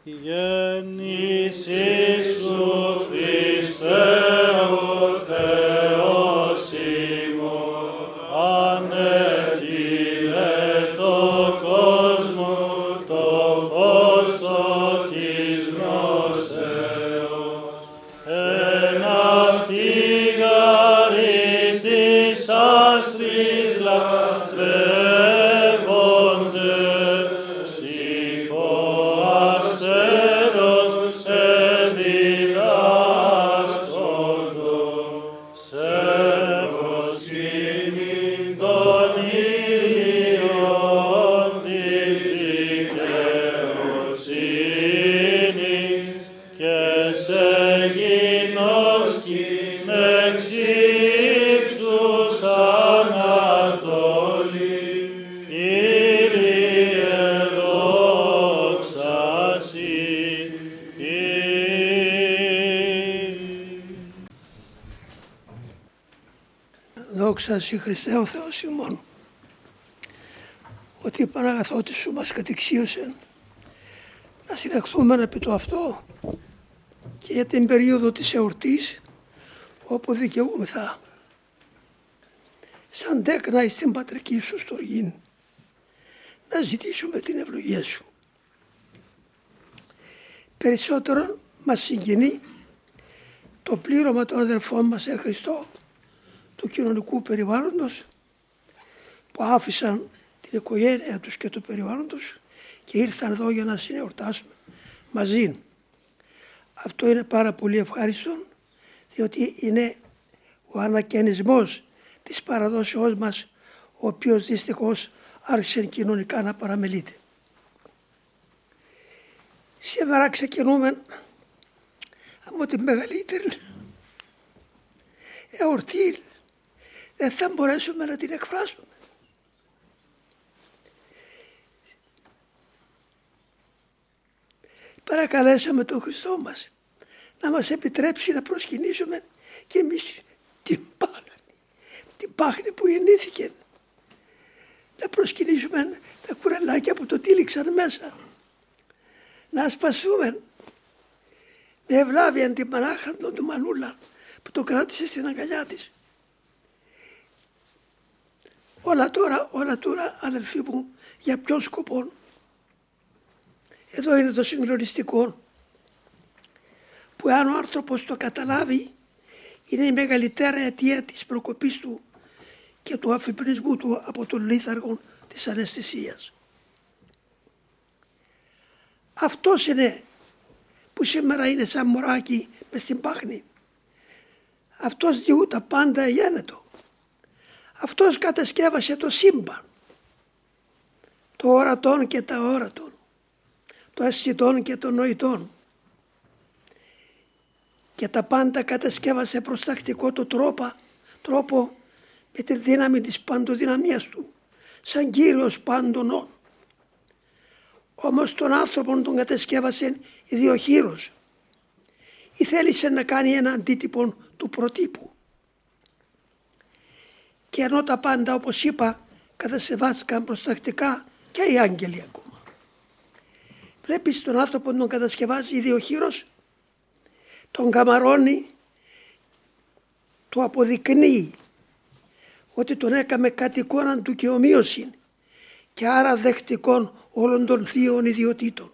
Γεννήσεις σου Χριστέ ο Θεός ημών, ανέτειλε το κόσμο το φως το της γνώσεως, εν αυτή γαρή της άστρης λατρεύονται, σηκώ αστέρος εδιδάσκοντο, σε προσκύνην των ήλιων της δικαιοσύνης και σε γινώσκην εξ ύψους ανατολή. Κύριε δόξα σοι. Δόξα σοι Χριστέ ο Θεός ημών, ότι η Παναγαθότη σου μας κατεξίωσε να συνεχθούμε επί το αυτό και για την περίοδο της εορτής όπου δικαιούμεθα σαν τέκνα εις την πατρική σου στοργήν να ζητήσουμε την ευλογία σου. Περισσότερο μας συγκινεί το πλήρωμα των αδερφών μας εν Χριστώ του κοινωνικού περιβάλλοντος που άφησαν την οικογένεια τους και το περιβάλλον τους και ήρθαν εδώ για να συνεορτάσουν μαζί. Αυτό είναι πάρα πολύ ευχάριστο, διότι είναι ο ανακαινισμός της παραδόσεώς μας, ο οποίος δυστυχώς άρχισε κοινωνικά να παραμελείται. Σήμερα ξεκινούμε από τη μεγαλύτερη εορτή, δεν θα μπορέσουμε να την εκφράσουμε. Παρακαλέσαμε τον Χριστό μας να μας επιτρέψει να προσκυνήσουμε και εμείς την πάχνη που γεννήθηκε. Να προσκυνήσουμε τα κουρελάκια που το τύλιξαν μέσα. Να ασπαστούμε με ευλάβεια την Πανάχραντο του Μανούλα που το κράτησε στην αγκαλιά της. Όλα τώρα αδελφοί μου, για ποιον σκοπό? Εδώ είναι το συγκλονιστικό, που αν ο άνθρωπος το καταλάβει, είναι η μεγαλύτερη αιτία της προκοπής του και του αφυπνισμού του από τον λίθαργο της αναισθησίας. Αυτός είναι που σήμερα είναι σαν μωράκι μες στην πάχνη. Αυτός διού τα πάντα γένετο. Αυτός κατασκεύασε το σύμπαν, το ορατόν και τα όρατον, το αισθητόν και το νοητόν, και τα πάντα κατασκεύασε προς τακτικό το τρόπο με τη δύναμη της παντοδυναμίας του, σαν Κύριος πάντων. Όμως τον άνθρωπον τον κατασκεύασε ιδιοχείρος ή θέλησε να κάνει ένα αντίτυπο του προτύπου. Και ενώ τα πάντα, όπως είπα, κατασκευάστηκαν προστακτικά και οι άγγελοι ακόμα. Βλέπεις τον άνθρωπο τον κατασκευάζει ιδιοχείρος, τον καμαρώνει, του αποδεικνύει ότι τον έκαμε κατ' εικόναν του και ομοίωση και άρα δεκτικών όλων των θείων ιδιωτήτων.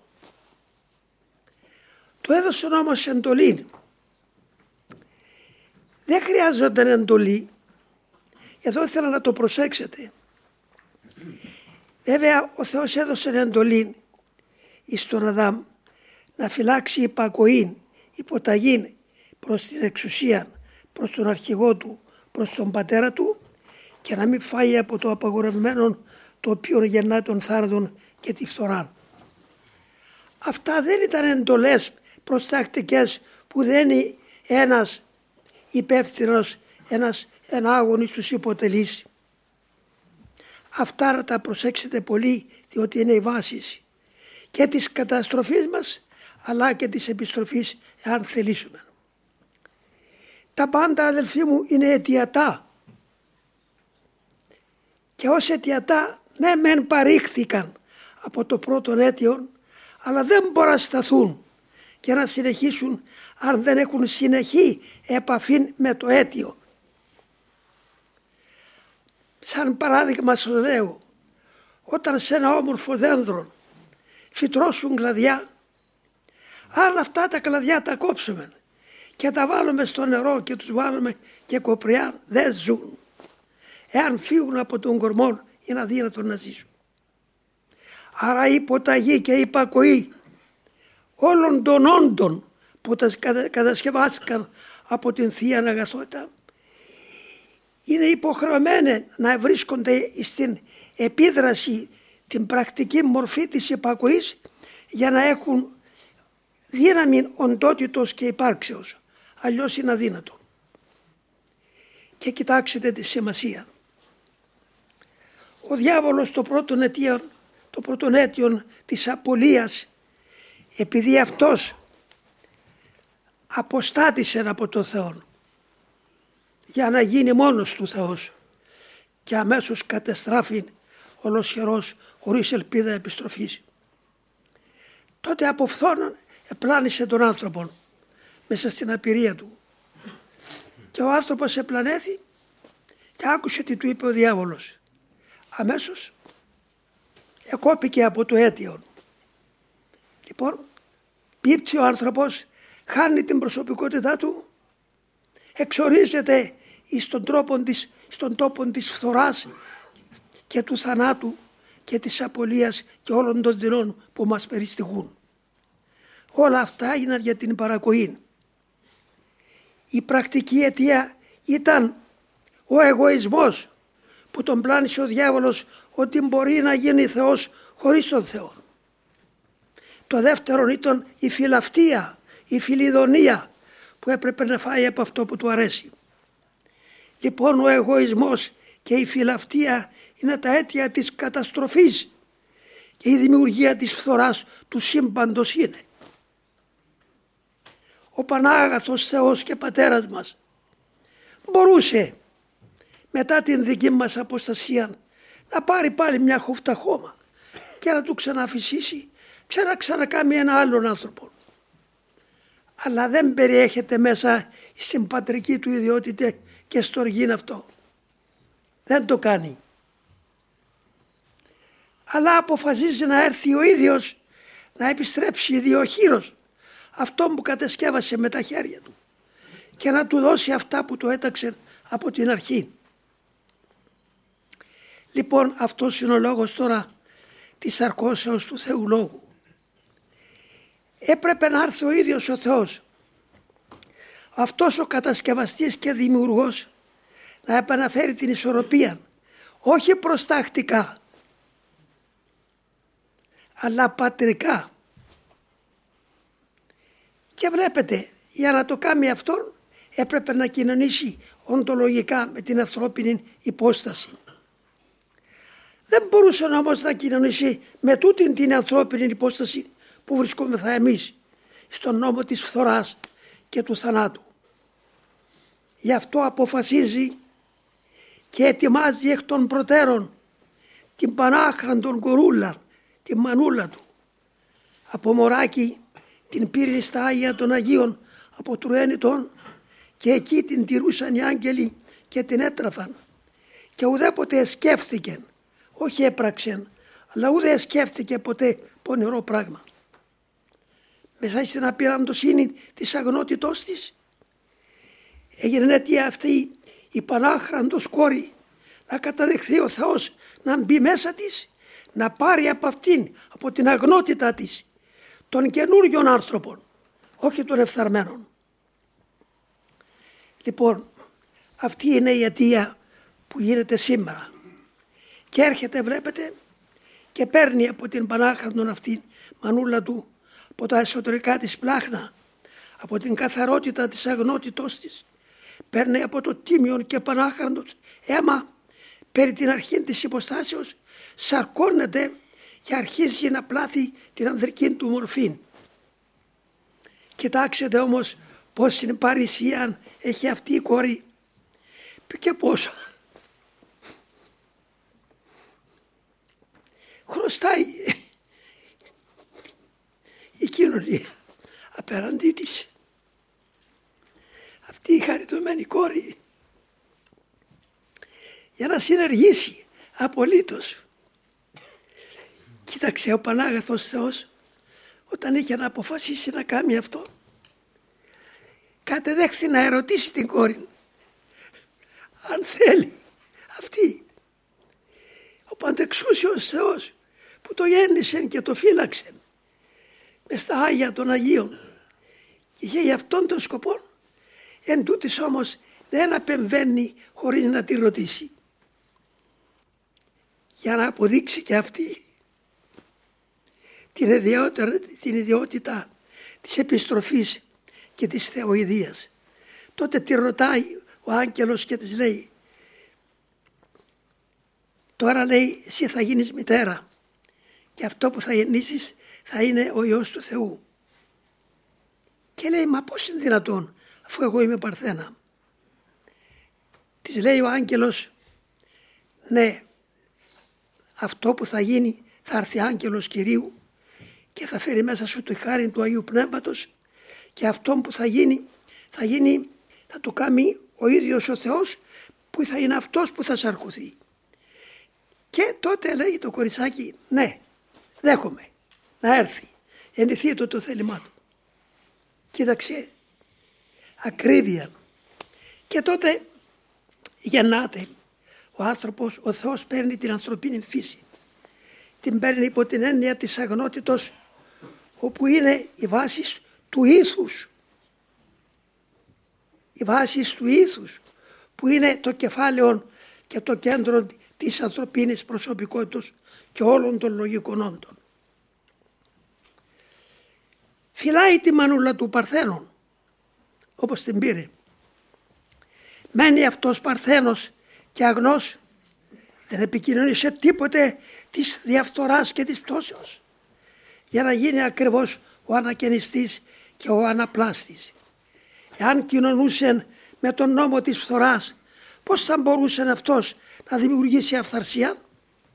Του έδωσαν όμως εντολή. Δεν χρειάζονταν εντολή. Εδώ ήθελα να το προσέξετε. Βέβαια ο Θεός έδωσε εντολή εις τον Αδάμ να φυλάξει υπακοήν, υποταγήν προς την εξουσία, προς τον αρχηγό του, προς τον πατέρα του και να μην φάει από το απαγορευμένο το οποίο γεννά τον θάρδον και τη φθορά. Αυτά δεν ήταν εντολές προστακτικές που δένει ένας υπεύθυνος, ένας ενάγωνης τους υποτελείς. Αυτά να τα προσέξετε πολύ, διότι είναι η βάση και της καταστροφής μας αλλά και της επιστροφής εάν θελήσουμε. Τα πάντα αδελφοί μου είναι αιτιατά και ως αιτιατά ναι μεν παρήχθηκαν από το πρώτο αίτιον, αλλά δεν μπορούν να σταθούν και να συνεχίσουν αν δεν έχουν συνεχή επαφή με το αίτιο. Σαν παράδειγμα σας λέω, όταν σε ένα όμορφο δέντρο φυτρώσουν κλαδιά, αν αυτά τα κλαδιά τα κόψουμε και τα βάλουμε στο νερό και τους βάλουμε και κοπριά, δεν ζουν. Εάν φύγουν από τον κορμό είναι αδύνατο να ζήσουν. Άρα η υποταγή και η υπακοή όλων των όντων που τα κατασκευάστηκαν από την Θεία Αγαθότητα είναι υποχρεωμένοι να βρίσκονται στην επίδραση, την πρακτική μορφή της υπακοής για να έχουν δύναμη οντότητος και υπάρξεως. Αλλιώς είναι αδύνατο. Και κοιτάξτε τη σημασία. Ο διάβολος το πρώτον αίτιον της απολίας, επειδή αυτός αποστάτησε από τον Θεό για να γίνει μόνος του Θεός και αμέσως κατεστράφει ολοσχερός χωρίς ελπίδα επιστροφής. Τότε από φθόνον επλάνησε τον άνθρωπο μέσα στην απειρία του και ο άνθρωπος επλανέθη και άκουσε τι του είπε ο διάβολος. Αμέσως εκόπηκε από το αίτιο. Λοιπόν, πίπτει ο άνθρωπος, χάνει την προσωπικότητά του, εξορίζεται στον τόπο της φθοράς και του θανάτου και της απολίας και όλων των δεινών που μας περιστοιχούν. Όλα αυτά είναι για την παρακοή. Η πρακτική αιτία ήταν ο εγωισμός που τον πλάνησε ο διάβολος ότι μπορεί να γίνει Θεός χωρίς τον Θεό. Το δεύτερο ήταν η φιλαυτία, η φιλιδονία που έπρεπε να φάει από αυτό που του αρέσει. Λοιπόν, ο εγωισμός και η φιλαυτία είναι τα αίτια της καταστροφής και η δημιουργία της φθοράς του σύμπαντος είναι. Ο Πανάγαθος Θεός και Πατέρας μας μπορούσε μετά την δική μας αποστασία να πάρει πάλι μια χούφτα χώμα και να του ξαναφυσίσει, ξανακάμει ένα άλλον άνθρωπο. Αλλά δεν περιέχεται μέσα στην πατρική του ιδιότητα και στοργήν αυτό. Δεν το κάνει. Αλλά αποφασίζει να έρθει ο ίδιος να επιστρέψει ιδιοχείρος αυτό που κατασκεύασε με τα χέρια του και να του δώσει αυτά που του έταξε από την αρχή. Λοιπόν, αυτός είναι ο λόγος τώρα της αρκώσεως του Θεού Λόγου. Έπρεπε να έρθει ο ίδιος ο Θεός, αυτός ο κατασκευαστής και δημιουργός, να επαναφέρει την ισορροπία, όχι προστακτικά, αλλά πατρικά. Και βλέπετε, για να το κάνει αυτόν, έπρεπε να κοινωνήσει οντολογικά με την ανθρώπινη υπόσταση. Δεν μπορούσε όμως να κοινωνήσει με τούτην την ανθρώπινη υπόσταση που βρισκόμεθα εμείς στον νόμο της φθοράς και του θανάτου. Γι' αυτό αποφασίζει και ετοιμάζει εκ των προτέρων την πανάχραντον κορούλα, την μανούλα του. Από μωράκι την πήρε στα Άγια των Αγίων από Τρουένιτον και εκεί την τηρούσαν οι άγγελοι και την έτραφαν. Και ουδέποτε σκέφτηκε, όχι έπραξε, αλλά ούτε σκέφτηκε ποτέ πονηρό πράγμα. Μέσα στην απειραντοσύνη της αγνότητός της έγινε αιτία αυτή η πανάχραντος κόρη να καταδεχθεί ο Θεός να μπει μέσα της, να πάρει από αυτήν, από την αγνότητα της, των καινούριων άνθρωπων, όχι των εφθαρμένων. Λοιπόν, αυτή είναι η αιτία που γίνεται σήμερα. Και έρχεται, βλέπετε, και παίρνει από την πανάχραντον αυτή μανούλα του, από τα εσωτερικά της πλάχνα, από την καθαρότητα της αγνότητός της, παίρνει από το τίμιον και πανάχραντο αίμα, περί την αρχή της υποστάσεως, σαρκώνεται και αρχίζει να πλάθει την ανδρική του μορφή. Κοιτάξτε όμως πώς στην παρησία έχει αυτή η κόρη και πόσο χρωστάει η κοινωνία απέναντί της. Αυτή η χαριτωμένη κόρη, για να συνεργήσει απολύτως. Κοίταξε ο Πανάγαθος Θεός, όταν είχε να αποφασίσει να κάνει αυτό, κατεδέχθη να ερωτήσει την κόρη αν θέλει αυτή. Ο Παντεξούσιος Θεός που το γέννησε και το φύλαξε μες στα Άγια των Αγίων, είχε για αυτόν τον σκοπό, εν τούτης όμως δεν απεμβαίνει χωρίς να τη ρωτήσει, για να αποδείξει και αυτή την ιδιότητα της επιστροφής και της θεοειδίας. Τότε τη ρωτάει ο άγγελος και της λέει, τώρα λέει εσύ θα γίνεις μητέρα και αυτό που θα γεννήσεις θα είναι ο Υιός του Θεού. Και λέει, μα πώς είναι δυνατόν αφού εγώ είμαι παρθένα? Της λέει ο άγγελος, ναι, αυτό που θα γίνει, θα έρθει άγγελος Κυρίου και θα φέρει μέσα σου τη χάρη του Αγίου Πνεύματος, και αυτό που θα το κάνει ο ίδιος ο Θεός, που θα είναι αυτός που θα σαρκωθεί. Και τότε λέει το κοριτσάκι, ναι, δέχομαι να έρθει, ενηθεί το θέλημά του. Κοίταξε, ακρίβεια. Και τότε γεννάται ο άνθρωπος, ο Θεός παίρνει την ανθρωπίνη φύση. Την παίρνει υπό την έννοια της αγνότητος, όπου είναι η βάση του ήθους. Η βάση του ήθους, που είναι το κεφάλαιο και το κέντρο της ανθρωπίνης προσωπικότητας και όλων των λογικών όντων. Φυλάει τη μανούλα του Παρθένων, όπως την πήρε. Μένει αυτός Παρθένος και αγνός, δεν επικοινωνήσε τίποτε της διαφθοράς και της πτώσεως, για να γίνει ακριβώς ο ανακαινιστής και ο αναπλάστης. Εάν κοινωνούσε με τον νόμο της φθοράς, πώς θα μπορούσε αυτός να δημιουργήσει αυθαρσία?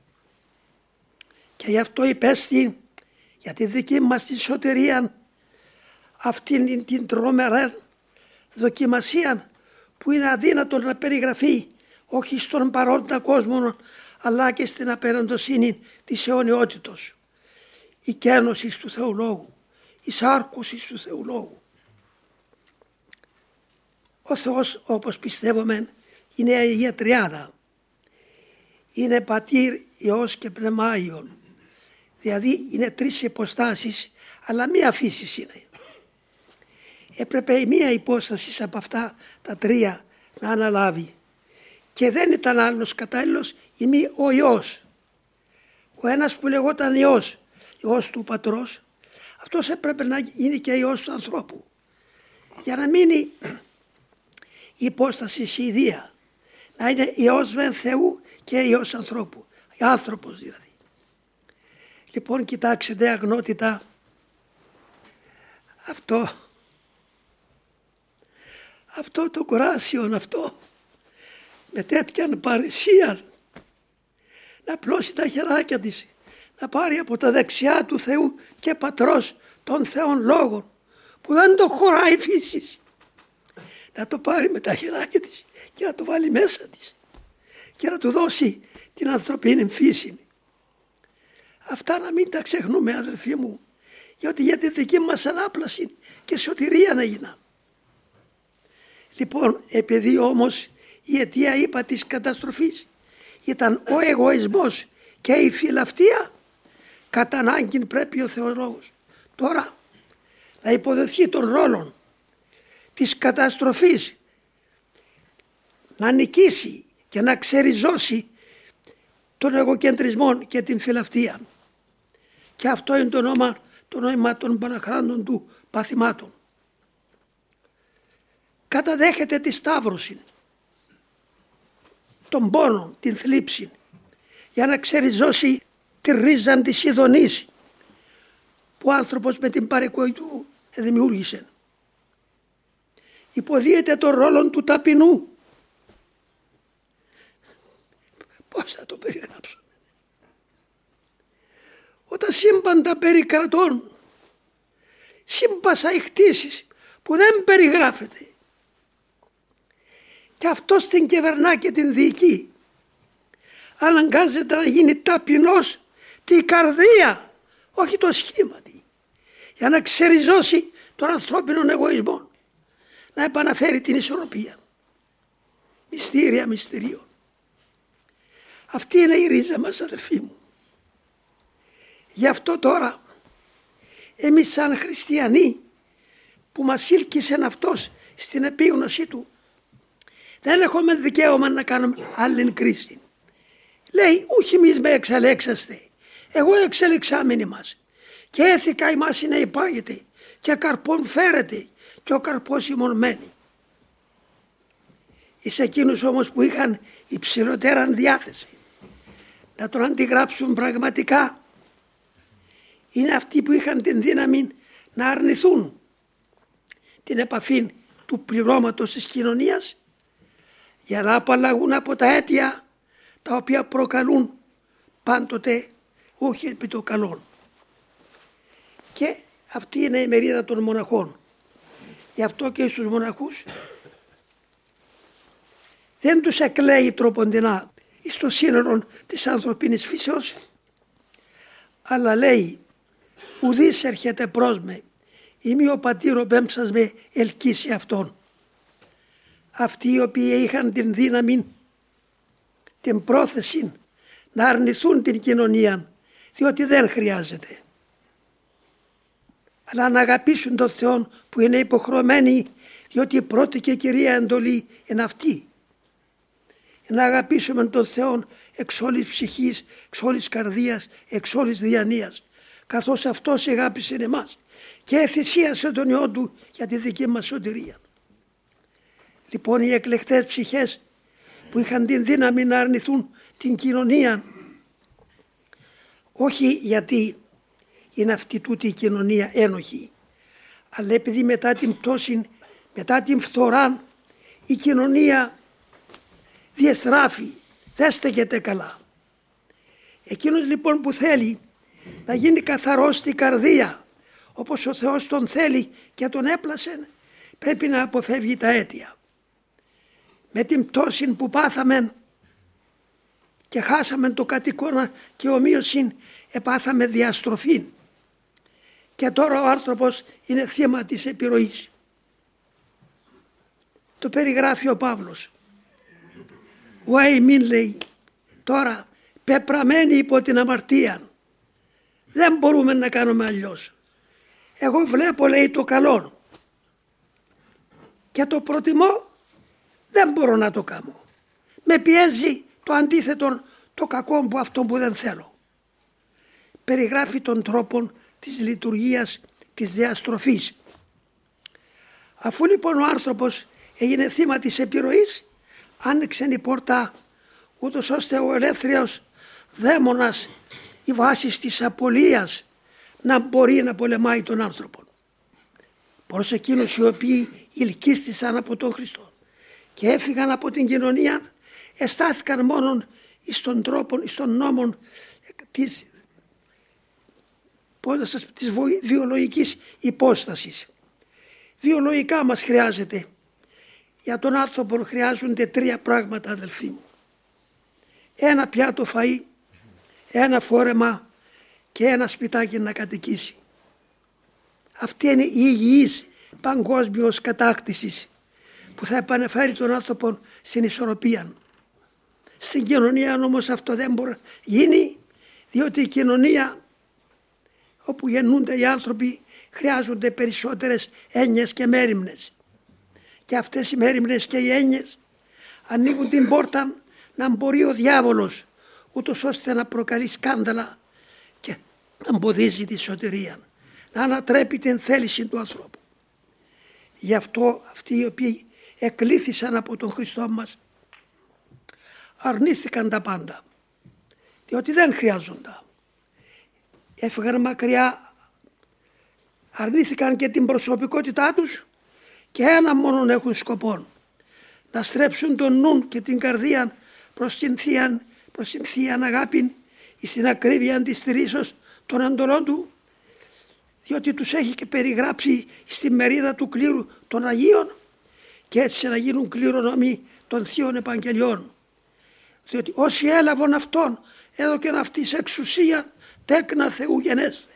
Και γι' αυτό υπέστη για τη δική μας τη σωτηρία αυτήν την τρομερή δοκιμασία, που είναι αδύνατο να περιγραφεί όχι στον παρόντα κόσμο, αλλά και στην απεραντοσύνη της αιωνιότητος. Η κένωση του Θεού Λόγου, η σάρκωση του Θεού Λόγου. Ο Θεός, όπως πιστεύουμε, είναι η Αγία Τριάδα. Είναι Πατήρ, Υιός και Πνεύμα Άγιον. Δηλαδή είναι τρεις υποστάσεις, αλλά μία φύση είναι. Έπρεπε μία υπόσταση από αυτά τα τρία να αναλάβει. Και δεν ήταν άλλος κατάλληλος ή μη ο Υιός. Ο ένας που λεγόταν Υιός, Υιός του Πατρός, αυτός έπρεπε να γίνει και Υιός του ανθρώπου. Για να μείνει η υπόσταση ιδία. Να είναι Υιός μεν Θεού και Υιός ανθρώπου. Άνθρωπος δηλαδή. Λοιπόν, κοιτάξτε αγνότητα. Αυτό το κοράσιον αυτό, με τέτοια παρησία, να πλώσει τα χεράκια της, να πάρει από τα δεξιά του Θεού και Πατρός των Θεών Λόγων, που δεν το χωράει η φύση, να το πάρει με τα χεράκια της και να το βάλει μέσα της και να του δώσει την ανθρωπίνη φύση. Αυτά να μην τα ξεχνούμε, αδελφοί μου, γιατί για τη δική μας ανάπλαση και σωτηρία έγιναν. Λοιπόν, επειδή όμως η αιτία, είπα, της καταστροφής ήταν ο εγωισμός και η φιλαυτία, κατά ανάγκη πρέπει ο Θεολόγος τώρα να υποδεχθεί τον ρόλο της καταστροφής, να νικήσει και να ξεριζώσει τον εγωκεντρισμό και την φιλαυτία. Και αυτό είναι το νόημα των Παναχράντων του παθημάτων. Καταδέχεται τη σταύρωση, τον πόνο, την θλίψη, για να ξεριζώσει τη ρίζα της ειδονής που ο άνθρωπος με την παρεκοή του δημιούργησε. Υποδίεται τον ρόλο του ταπεινού. Πώς θα το περιγράψω? Όταν σύμπαντα περί κρατών σύμπασα οι χτίσεις που δεν περιγράφεται. Και αυτός την κυβερνά και την διοικεί. Αναγκάζεται να γίνει ταπεινός την καρδία, όχι το σχήμα, για να ξεριζώσει τον ανθρώπινο εγωισμό, να επαναφέρει την ισορροπία. Μυστήρια μυστηρίων. Αυτή είναι η ρίζα μας, αδελφοί μου. Γι' αυτό τώρα εμείς σαν χριστιανοί που μας ήλκησε αυτός στην επίγνωση του, δεν έχουμε δικαίωμα να κάνουμε άλλη κρίση. Λέει, ούχι εμείς με εξελέξαστε, εγώ εξελεξάμενοι μας και έθικα ημάς να υπάγεται και καρπόν φέρεται και ο καρπός ημών μένει. Εις εκείνους όμως που είχαν υψηλότεραν διάθεση να τον αντιγράψουν πραγματικά, είναι αυτοί που είχαν την δύναμη να αρνηθούν την επαφή του πληρώματος της κοινωνίας για να απαλλαγούν από τα αίτια τα οποία προκαλούν πάντοτε όχι επί το καλόν. Και αυτή είναι η μερίδα των μοναχών. Γι' αυτό και στους μοναχούς δεν τους εκλέει τροποντινά στο σύνολο της ανθρωπίνης φύσεως, αλλά λέει, ουδής έρχεται προς με, ημί ο πατήρ ο πέμψας με ελκύσει αυτόν. Αυτοί οι οποίοι είχαν την δύναμη, την πρόθεση να αρνηθούν την κοινωνία, διότι δεν χρειάζεται, αλλά να αγαπήσουν τον Θεό που είναι υποχρεωμένοι, διότι η πρώτη και κυρία εντολή είναι αυτή. Να αγαπήσουμε τον Θεό εξ όλης ψυχής, εξ όλης καρδίας, εξ όλης διανοίας, καθώς αυτός αγάπησε εμάς και θυσίασε τον Υιό Του για τη δική μας σωτηρία. Λοιπόν, οι εκλεκτές ψυχές που είχαν την δύναμη να αρνηθούν την κοινωνία, όχι γιατί είναι αυτή τούτη η κοινωνία ένοχη, αλλά επειδή μετά την πτώση, μετά την φθορά, η κοινωνία διαστράφει, δεν στέκεται καλά. Εκείνος λοιπόν που θέλει να γίνει καθαρός στην καρδία, όπως ο Θεός τον θέλει και τον έπλασε, πρέπει να αποφεύγει τα αίτια. Με την πτώση που πάθαμε και χάσαμε το κατοικώνα και ομοίωση, επάθαμε διαστροφή. Και τώρα ο άνθρωπος είναι θύμα της επιρροής. Το περιγράφει ο Παύλος. Βουάι μην, λέει, τώρα πεπραμένοι υπό την αμαρτία. Δεν μπορούμε να κάνουμε αλλιώς. Εγώ βλέπω, λέει, το καλό και το προτιμώ, δεν μπορώ να το κάνω. Με πιέζει το αντίθετο, το κακό που αυτό που δεν θέλω. Περιγράφει τον τρόπο της λειτουργίας της διαστροφής. Αφού λοιπόν ο άνθρωπος έγινε θύμα της επιρροής, άνοιξε η πόρτα ούτως ώστε ο ελεύθερος δαίμονας, η βάση της απολίας, να μπορεί να πολεμάει τον άνθρωπο. Προς εκείνους οι οποίοι ελκύστησαν από τον Χριστό και έφυγαν από την κοινωνία, εστάθηκαν μόνο στον τρόπο, στον νόμο της βιολογικής υπόστασης. Βιολογικά μας χρειάζεται. Για τον άνθρωπο χρειάζονται 3 πράγματα, αδελφοί μου. 1 πιάτο φαΐ, 1 φόρεμα και 1 σπιτάκι να κατοικήσει. Αυτή είναι η υγιής παγκόσμιος κατάκτησης που θα επανεφέρει τον άνθρωπο στην ισορροπία. Στην κοινωνία όμως αυτό δεν μπορεί να γίνει, διότι η κοινωνία όπου γεννούνται οι άνθρωποι χρειάζονται περισσότερες έννοιες και μέριμνες. Και αυτές οι μέριμνες και οι έννοιες ανοίγουν την πόρτα να μπορεί ο διάβολος ούτως ώστε να προκαλεί σκάνδαλα και να εμποδίζει τη σωτηρία, να ανατρέπει την θέληση του ανθρώπου. Γι' αυτό αυτοί οι οποίοι εκλήθησαν από τον Χριστό μας αρνήθηκαν τα πάντα, διότι δεν χρειάζονταν. Έφυγαν μακριά, αρνήθηκαν και την προσωπικότητά τους και ένα μόνον έχουν σκοπό, να στρέψουν τον νου και την καρδία προς την θεία αγάπη ή στην ακρίβεια της στηρίσεως των εντολών του, διότι τους έχει και περιγράψει στη μερίδα του κλήρου των Αγίων και έτσι να γίνουν κληρονομοί των Θείων Επαγγελιών. Διότι όσοι έλαβαν αυτόν έδωκεν αυτής εξουσία τέκνα Θεού γενέστε.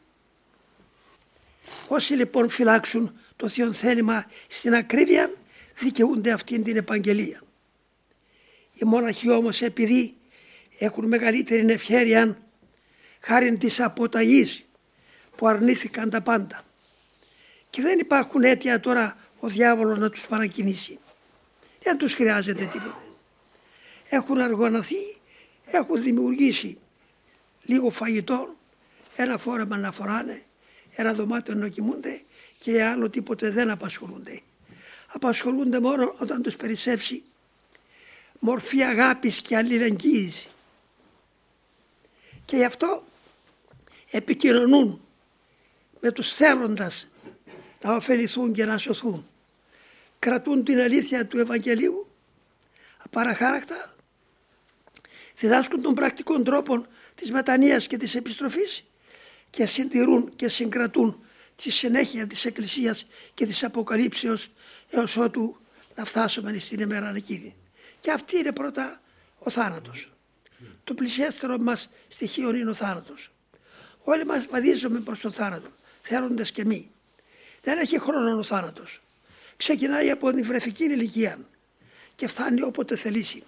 Όσοι λοιπόν φυλάξουν το Θείον θέλημα στην ακρίβεια δικαιούνται αυτήν την επαγγελία. Οι μοναχοί όμως επειδή έχουν μεγαλύτερη ευχέρεια χάριν της αποταγής που αρνήθηκαν τα πάντα και δεν υπάρχουν αίτια τώρα ο διάβολος να τους παρακινήσει. Δεν τους χρειάζεται τίποτε. Έχουν αργωναθεί, έχουν δημιουργήσει λίγο φαγητό, ένα φόρεμα να φοράνε, ένα δωμάτιο να κοιμούνται και άλλο τίποτε δεν απασχολούνται. Απασχολούνται μόνο όταν τους περισσέψει μορφή αγάπης και αλληλεγγύης. Και γι' αυτό επικοινωνούν με τους θέλοντας να ωφεληθούν και να σωθούν. Κρατούν την αλήθεια του Ευαγγελίου απαραχάρακτα, διδάσκουν των πρακτικών τρόπων της μετανοίας και της επιστροφής και συντηρούν και συγκρατούν τη συνέχεια της Εκκλησίας και της Αποκαλύψεως έως ότου να φτάσουμε στην ημέρα εκείνη. Και αυτή είναι πρώτα ο θάνατος. Το πλησιέστερο μας στοιχείο είναι ο θάνατος. Όλοι μας βαδίζουμε προς τον θάνατο, θέλοντας και μη. Δεν έχει χρόνο ο θάνατος. Ξεκινάει από την βρεφική ηλικία και φτάνει όποτε θελήσει.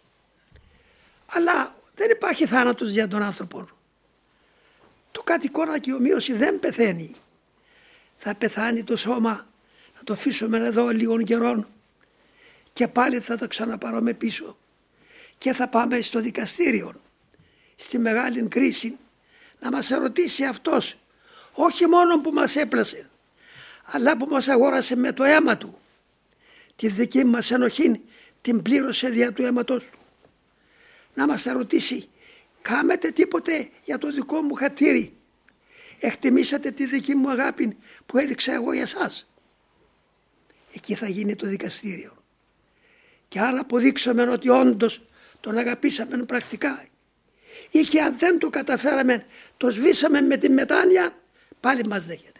Αλλά δεν υπάρχει θάνατος για τον άνθρωπο. Το κατοικώνα και η ομοίωση δεν πεθαίνει. Θα πεθάνει το σώμα, θα το αφήσουμε εδώ λίγων καιρών και πάλι θα το ξαναπαρούμε πίσω και θα πάμε στο δικαστήριο, στη μεγάλη κρίση, να μας ερωτήσει αυτός, όχι μόνο που μας έπλασε, αλλά που μας αγόρασε με το αίμα του. Τη δική μας ενοχή την πλήρωσε δια του αίματος του. Να μας ερωτήσει, κάμετε τίποτε για το δικό μου χατήρι? Εκτιμήσατε τη δική μου αγάπη που έδειξα εγώ για σας? Εκεί θα γίνει το δικαστήριο. Και αν αποδείξουμε ότι όντως τον αγαπήσαμε πρακτικά ή και αν δεν το καταφέραμε, το σβήσαμε με τη μετάνοια, πάλι μας δέχεται.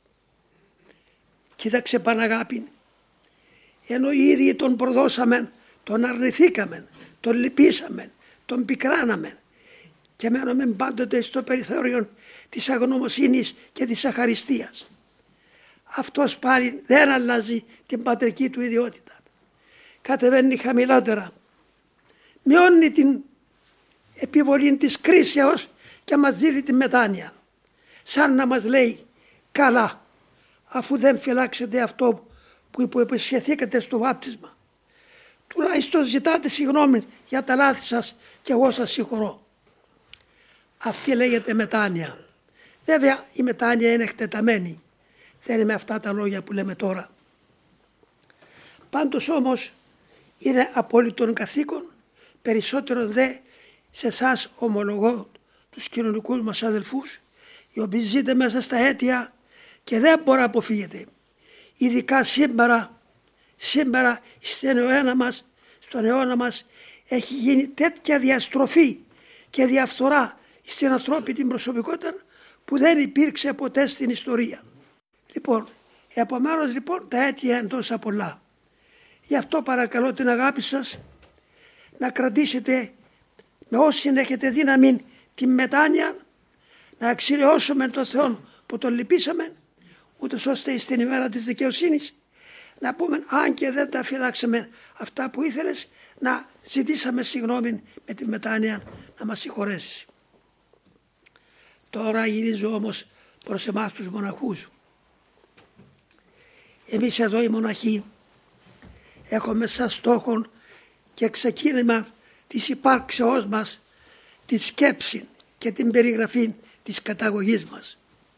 Κοίταξε Παναγάπη, ενώ οι ίδιοι τον προδώσαμε, τον αρνηθήκαμε, τον λυπήσαμε, τον πικράναμε και μένουμε πάντοτε στο περιθώριο της αγνωμοσύνης και της αχαριστίας. Αυτός πάλι δεν αλλάζει την πατρική του ιδιότητα. Κατεβαίνει χαμηλότερα, μειώνει την επιβολή της κρίσεως και μας δίδει τη μετάνοια. Σαν να μας λέει, καλά, αφού δεν φυλάξετε αυτό που υποσχεθήκατε στο βάπτισμα, τουλάχιστον ζητάτε συγγνώμη για τα λάθη σας και εγώ σας συγχωρώ. Αυτή λέγεται μετάνοια. Βέβαια η μετάνοια είναι εκτεταμένη. Δεν είναι με αυτά τα λόγια που λέμε τώρα. Πάντως όμως είναι απόλυτον καθήκον, περισσότερο δε σε εσάς ομολογώ τους κοινωνικούς μας αδελφούς, οι οποίοι ζείτε μέσα στα αίτια και δεν μπορεί να αποφύγετε. Ειδικά σήμερα στον αιώνα μας έχει γίνει τέτοια διαστροφή και διαφθορά στην ανθρώπινη προσωπικότητα που δεν υπήρξε ποτέ στην ιστορία. Επομένως τα αίτια είναι τόσα πολλά. Γι' αυτό παρακαλώ την αγάπη σας να κρατήσετε με όσοι έχετε δύναμη τη μετάνοια, να αξιριώσουμε τον Θεό που τον λυπήσαμε, ούτως ώστε στην ημέρα της δικαιοσύνης να πούμε, αν και δεν τα φυλάξαμε αυτά που ήθελες, να ζητήσαμε συγγνώμη με τη μετάνοια να μας συγχωρέσεις. Τώρα γυρίζω όμως προς εμάς τους μοναχούς. Εμείς εδώ οι μοναχοί έχουμε σαν στόχο και ξεκίνημα της υπάρξεώς μας τη σκέψη και την περιγραφή της καταγωγής μας.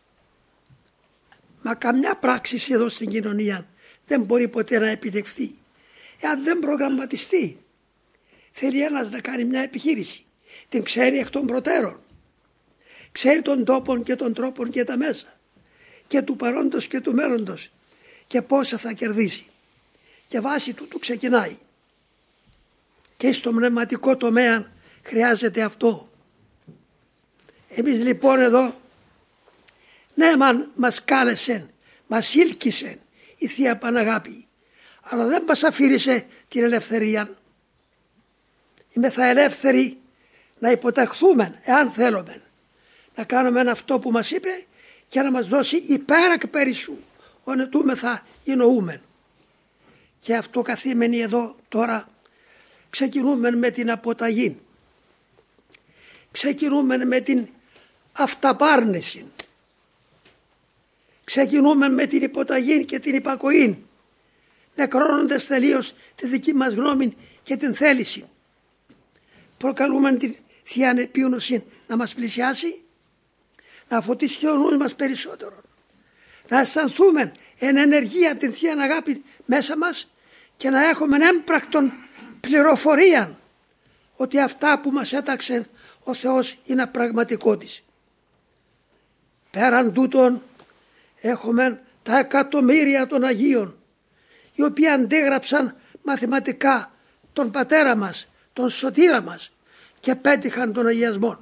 Μα καμιά πράξη εδώ στην κοινωνία δεν μπορεί ποτέ να επιτευχθεί εάν δεν προγραμματιστεί. Θέλει ένας να κάνει μια επιχείρηση, την ξέρει εκ των προτέρων, ξέρει των τόπων και των τρόπων και τα μέσα και του παρόντος και του μέλλοντος και πόσα θα κερδίσει, και βάσει τούτου ξεκινάει. Και στο πνευματικό τομέα χρειάζεται αυτό. Εμείς λοιπόν εδώ Ναι, μας κάλεσε, μας ήλκησε η Θεία Παναγάπη, αλλά δεν μας αφήρισε την ελευθερία. Είμεθα ελεύθεροι να υποταχθούμε, εάν θέλουμε, να κάνουμε αυτό που μας είπε και να μας δώσει υπέρακ περισσού, ονετούμεθα εννοούμεν. Και αυτό καθήμενοι εδώ τώρα ξεκινούμε με την αποταγή. Ξεκινούμε με την αυταπάρνηση. Ξεκινούμε με την υποταγή και την υπακοή, νεκρώνοντας τελείως τη δική μας γνώμη και την θέληση. Προκαλούμε την Θεία Επίγνωση να μας πλησιάσει, να φωτίσει ο νους μας περισσότερο, να αισθανθούμε εν ενεργεία την Θεία Αγάπη μέσα μας και να έχουμε έμπρακτον πληροφορία ότι αυτά που μας έταξε ο Θεός είναι πραγματικότης. Πέραν τούτων έχουμε τα εκατομμύρια των Αγίων, οι οποίοι αντίγραψαν μαθηματικά τον Πατέρα μας, τον Σωτήρα μας και πέτυχαν τον αγιασμό.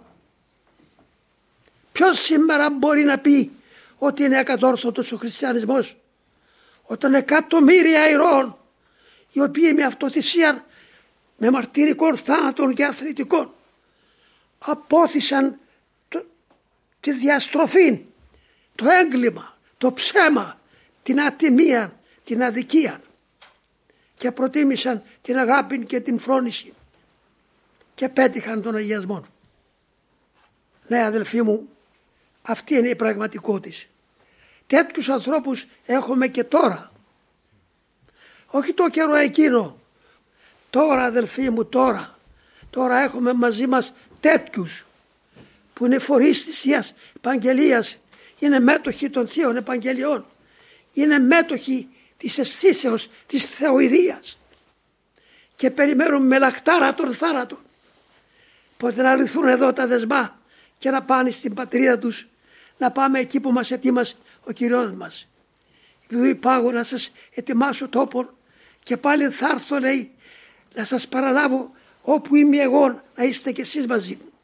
Ποιος σήμερα μπορεί να πει ότι είναι ακατόρθωτος ο χριστιανισμός, όταν εκατομμύρια ηρώων, οι οποίοι με αυτοθυσία, με μαρτυρικών θάνατων και αθλητικών, απόθυσαν τη διαστροφή, το έγκλημα, το ψέμα, την ατιμία, την αδικία και προτίμησαν την αγάπη και την φρόνηση και πέτυχαν τον αγιασμό. Ναι, αδελφοί μου, αυτή είναι η πραγματικότητα. Τέτοιους ανθρώπους έχουμε και τώρα. Όχι το καιρό εκείνο. Τώρα, αδελφοί μου, τώρα έχουμε μαζί μας τέτοιους που είναι φορείς της Θείας Επαγγελίας, είναι μέτοχοι των Θείων Επαγγελιών, είναι μέτοχοι της αισθήσεως της θεοειδίας και περιμένουν με λαχτάρα των θάνατων πότε να λυθούν εδώ τα δεσμά και να πάνε στην πατρίδα τους, να πάμε εκεί που μας ετοίμασε ο Κυριός μας. Επειδή πάγω να σας ετοιμάσω τόπο και πάλι θα έρθω, λέει, να σας παραλάβω όπου είμαι εγώ, να είστε κι εσείς μαζί μου.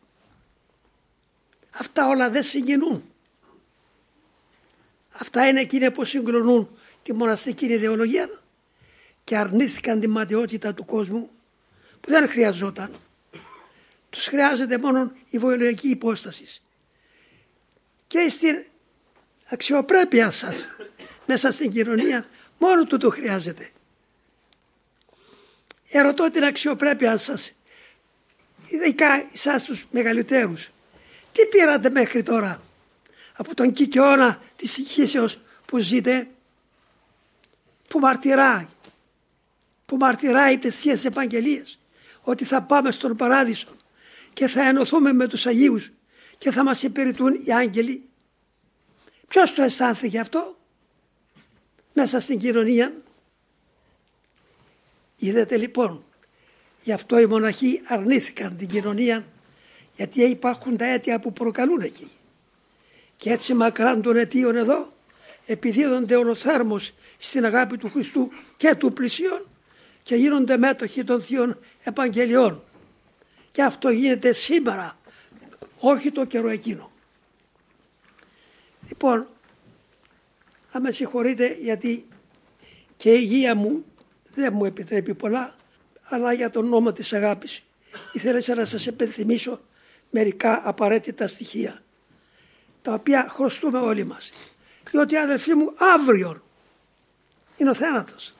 Αυτά όλα δεν συγκινούν. Αυτά είναι εκείνοι που συγκλονούν τη μοναστική ιδεολογία και αρνήθηκαν τη ματαιότητα του κόσμου που δεν χρειαζόταν. Τους χρειάζεται μόνο η βιολογική υπόσταση. Και στην αξιοπρέπεια σας μέσα στην κοινωνία μόνο του το χρειάζεται. Ερωτώ την αξιοπρέπεια σας, ειδικά εσάς τους μεγαλύτερους. Τι πήρατε μέχρι τώρα από τον κικαιώνα της συγχύσεως που ζείτε, που μαρτυράει τις Θείες Επαγγελίες ότι θα πάμε στον Παράδεισο και θα ενωθούμε με τους Αγίους και θα μας υπηρετούν οι άγγελοι. Ποιος το αισθάνθηκε αυτό μέσα στην κοινωνία? Είδατε λοιπόν, γι' αυτό οι μοναχοί αρνήθηκαν την κοινωνία, γιατί υπάρχουν τα αίτια που προκαλούν εκεί. Και έτσι μακράν των αιτίων εδώ επιδίδονται ολοθέρμως στην αγάπη του Χριστού και του πλησίον και γίνονται μέτοχοι των Θείων Επαγγελιών. Και αυτό γίνεται σήμερα, όχι το καιρό εκείνο. Λοιπόν, να με συγχωρείτε γιατί και η υγεία μου δεν μου επιτρέπει πολλά, αλλά για τον νόμο της αγάπης ήθελα να σας επενθυμίσω μερικά απαραίτητα στοιχεία, τα οποία χρωστούμε όλοι μας. Διότι, αδελφοί μου, αύριο είναι ο θάνατος.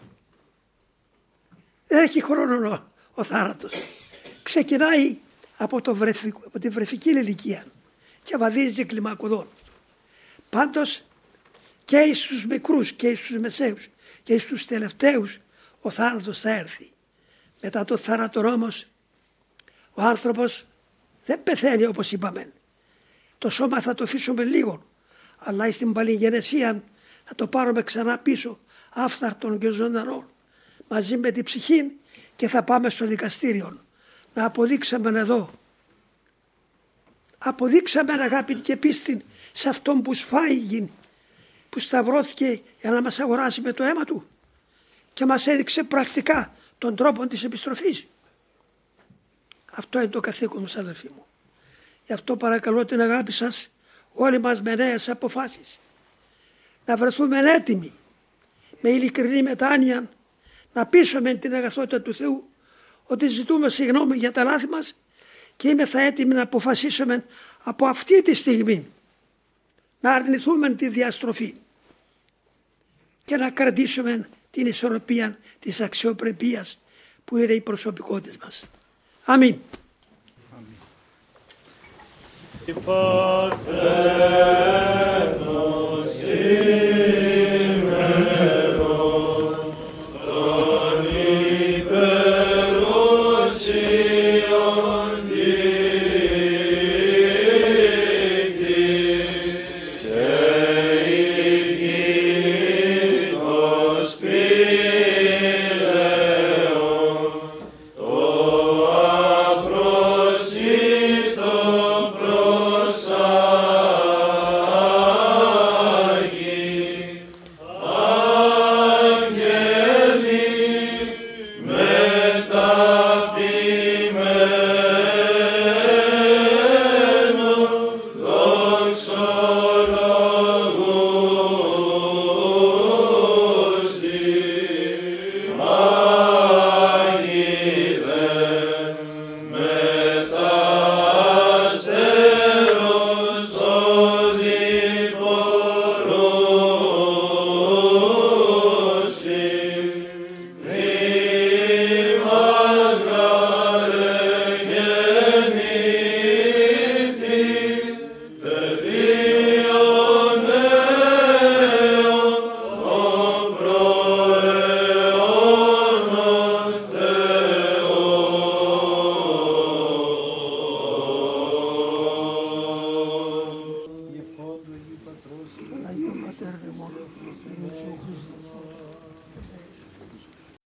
Δεν έχει χρόνο ο θάνατος. Ξεκινάει από τη βρεφική ηλικία και βαδίζει κλιμακωδόν. Πάντως και στους μικρούς και στους μεσαίους και στους τελευταίους ο θάνατος θα έρθει. Μετά το θάνατο όμως ο άνθρωπος δεν πεθαίνει όπως είπαμε. Το σώμα θα το αφήσουμε λίγο, αλλά στην παλιγενεσία θα το πάρουμε ξανά πίσω άφθαρτον και ζωντανό μαζί με την ψυχή και θα πάμε στο δικαστήριο να αποδείξαμε εδώ. Αποδείξαμε αγάπη και πίστη σε αυτόν που σφάγει, που σταυρώθηκε για να μας αγοράσει με το αίμα του και μας έδειξε πρακτικά τον τρόπο της επιστροφής. Αυτό είναι το καθήκον μου, αδελφοί μου. Γι' αυτό παρακαλώ την αγάπη σας όλοι μας με νέες αποφάσεις. Να βρεθούμε έτοιμοι με ειλικρινή μετάνοια να πείσουμε την αγαθότητα του Θεού ότι ζητούμε συγγνώμη για τα λάθη μας και είμεθα έτοιμοι να αποφασίσουμε από αυτή τη στιγμή να αρνηθούμε τη διαστροφή και να κρατήσουμε την ισορροπία της αξιοπρεπίας που είναι οι προσωπικότητες μας. Αμήν. Υπάρθε